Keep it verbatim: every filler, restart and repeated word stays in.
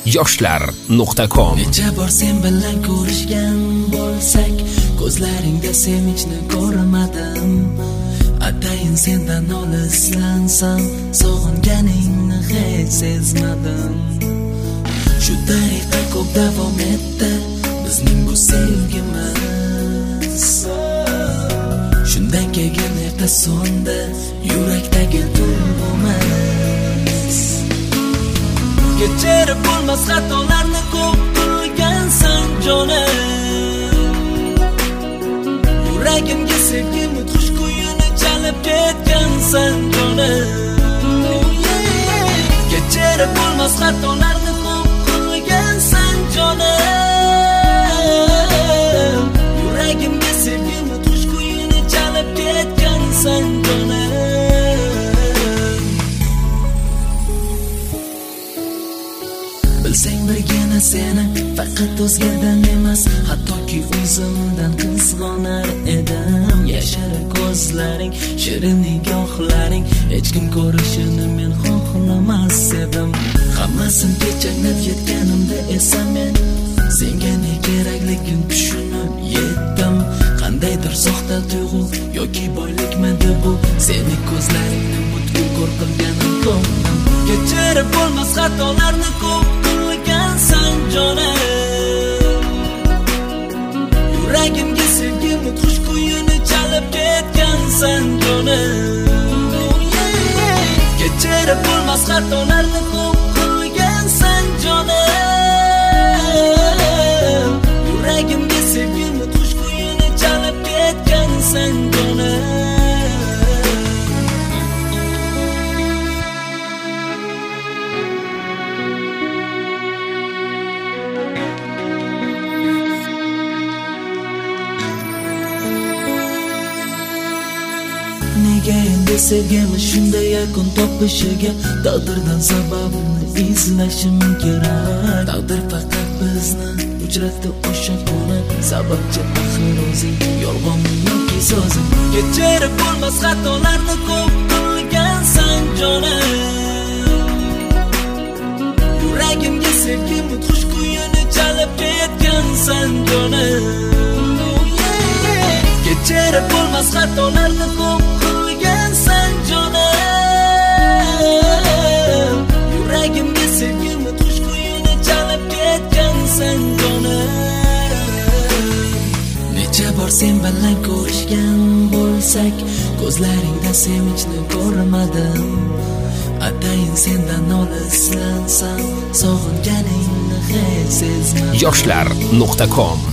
yoshlar nuqta com. Necha bor sen bilan ko'rishgan bo'lsak, ko'zlaringda sevinchni ko'rmadim. Atayin sendan olislansam, sog'inganingni hech sezmadim. Shu tariqa ko'p davom etdi bizning bu sevgimiz. Shundan keyin erta so'ndi yurakdagi tuyg'umiz. Kechirib bo'lmas xatolarni ko'p qilgansan jonim. Yuragimga sevgi mudhish kuyini chalib ketgansan jonim. Kechirib bo'lmas xatolarni ko'p qilgansan jonim. Yuragimga sevgi mudhish kuyini chalib ketgansan jonim. Bilsang birgina seni faqat o'zgadan emas, hattoki o'zimdan qizg'onar edim. Yashara ko'zlaring, shirin nigohlaring, hech kim ko'rishini men xohlamas edim. Hammasini kechanlab yetganimda esa men senga ne kerakligini tushunib yetdim. Qandaydir soxta tuyg'u yoki boylikmidi bu, seni ko'zlaringni butkul ko'r qilganim ko'nglim. Kechirib bo'lmas xatolarni ko'p qilgansan jonim. Yuragimga sevgi mudhish kuyini chalib ketgansan jonim. Kechirib bo'lmas xatolarni ko'p qilgansan jonim. Yuragimga sevgi mudhish kuyini chalib ketgansan jonim. Nega endi sevgimiz shunday yakun topishiga, taqdirdan sababini izlashim kerak. Taqdir faqat bizni uchratdi o'sha kuni, sababchi axir o'zing, yolg'onmi yoki so'zing. Kechirib bo'lmas xatolarni ko'p qilgansan jonim. Yuragimga sevgi mudhish kuyini chalib ketgansan jonim. Kechirib bo'lmas xatolarni ko'p qilgansan jonim. Yuragimga sevgi mudhish kuyini chalib ketgansan jonim. Necha bor sen bilan ko'rishgan bo'lsak, ko'zlaringda sevinchni ko'rmadim. Atayin sendan olislansam, sog'inganingni hech sezmadim. yoshlar nuqta com